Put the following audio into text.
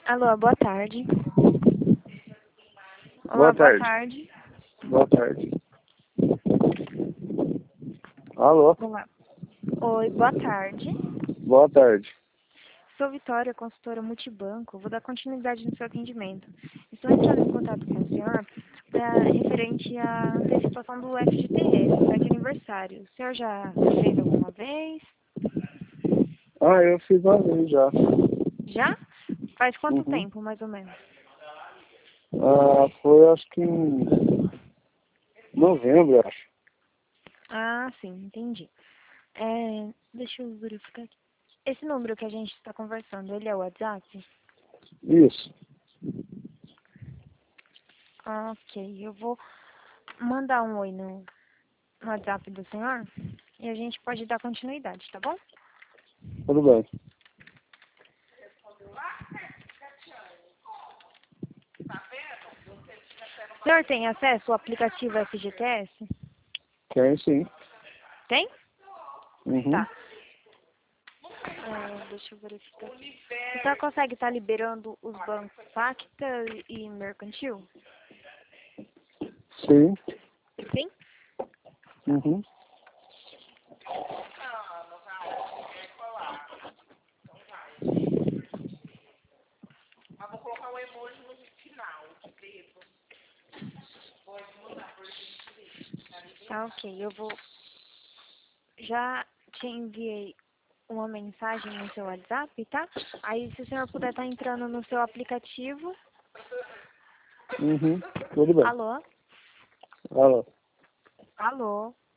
Alô, boa tarde. Boa Olá, boa tarde. tarde. Boa tarde. Alô? Olá. Oi, boa tarde. Boa tarde. Sou Vitória, consultora multibanco. Vou dar continuidade no seu atendimento. Estou entrando em contato com o senhor para referente à antecipação do FGTS, né, de aniversário. O senhor já fez alguma vez? Ah, eu fiz uma vez já. Já? Faz quanto Uhum. tempo, mais ou menos? Ah, foi acho que em novembro, acho. Ah, sim, entendi. Deixa eu verificar aqui. Esse número que a gente está conversando, ele é o WhatsApp? Isso. Ok, eu vou mandar um oi no WhatsApp do senhor e a gente pode dar continuidade, tá bom? Tudo bem. O senhor tem acesso ao aplicativo FGTS? Tem sim. Tem? Uhum. Tá. Deixa eu verificar. O senhor consegue estar liberando os bancos Pacta e Mercantil? Sim. Sim? Uhum. Tá, ok. Eu vou... Já te enviei uma mensagem no seu WhatsApp, tá? Aí, se o senhor puder estar entrando no seu aplicativo... Uhum. Tudo bem. Alô? Alô. Alô?